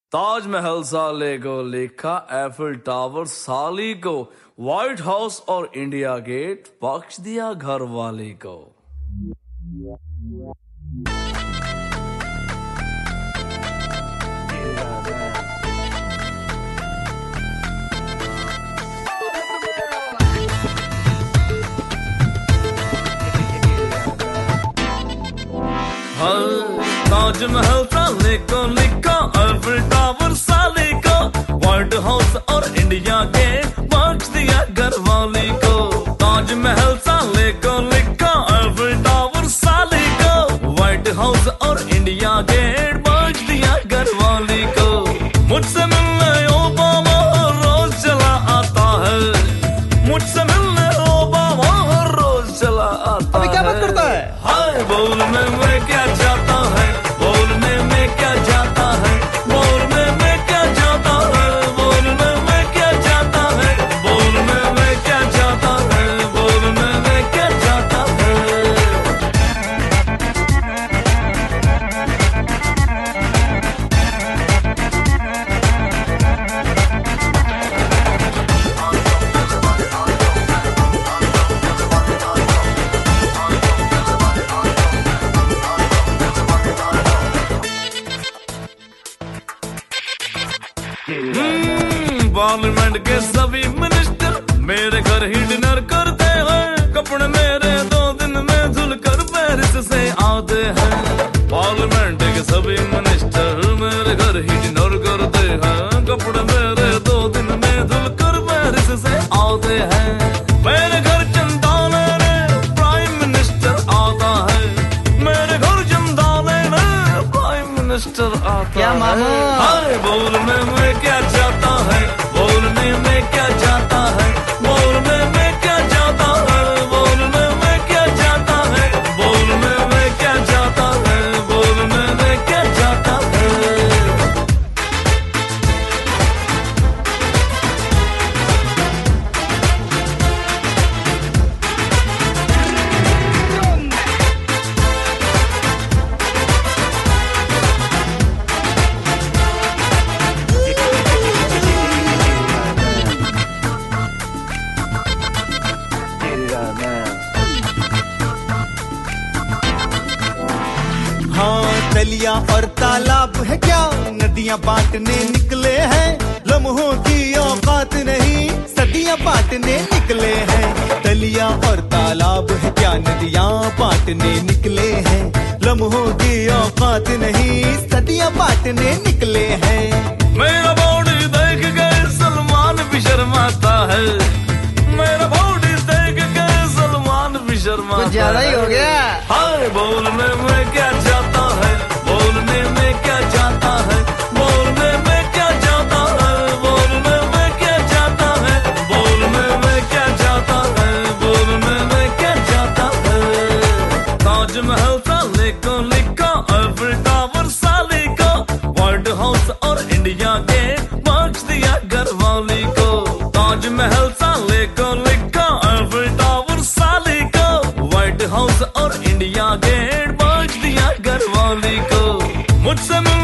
ताजमहल साले को लिखा, एफिल टावर साली को, व्हाइट हाउस और इंडिया गेट बख्श दिया घर वाली को। ताजमहल साले को लिखा, एफिल टावर साले को, व्हाइट हाउस और इंडिया गेट बख्श दिया घर वाली को। ताजमहल साले को लिखा, एफिल टावर साले को, व्हाइट हाउस और इंडिया गेट बख्श दिया घर वाली को। मुझसे मिलने ओबामा रोज चला आता है, मुझसे मिलने ओबामा रोज चला आता है। अभी क्या बात करता है? हाय बोलने में क्या जाता है, बोलने में क्या जाता है, बोलने में क्या जाता है, बोलने में क्या जाता है, बोलने में क्या जाता है, बोलने में क्या जाता है। पार्लियामेंट के सभी मिनिस्टर मेरे घर ही डिनर करते हैं, कपड़े मेरे 2 दिन में धुलकर पेरिस से आते हैं। पार्लियामेंट के सभी मिनिस्टर मेरे घर ही डिनर करते हैं, कपड़े मेरे 2 दिन में धुलकर पेरिस से आते हैं। मेरे घर चंदा लेने प्राइम मिनिस्टर आता है, मेरे घर चंदा लेने प्राइम मिनिस्टर आता क्या मामा? हाय बोलने में क्या जाता है, बोलने में क्या जाता है, बोलने में क्या जाता है, बोलने में क्या जाता है, बोलने में क्या जाता है, बोलने में क्या जाता है। हाँ, तलिया और तालाब है क्या, नदियां बांटने निकले हैं। लम्हों की औकात नहीं, सदियां बांटने निकले हैं। तलिया और तालाब है क्या, नदियां बांटने निकले हैं। लम्हों की औकात नहीं, सदियां बांटने निकले हैं। मेरा बॉडी देख के सलमान भी शर्माता है, मेरा बॉडी देख के सलमान भी शर्माता है। कुछ ज्यादा ही हो गया। हाय बोलने में क्या जाता है, बोलने में क्या जाता है, बोलने में क्या जाता है, बोलने में क्या जाता है, बोलने में क्या जाता है, बोलने में क्या जाता है। ताजमहल साले को लिखा, एफिल टावर साले को, व्हाइट हाउस और इंडिया गेट बख्श दिया घर वाली को। ताजमहल साले को लिखा, एफिल टावर साले को, व्हाइट हाउस और इंडिया गेट बख्श दिया घर वाली को। मुझसे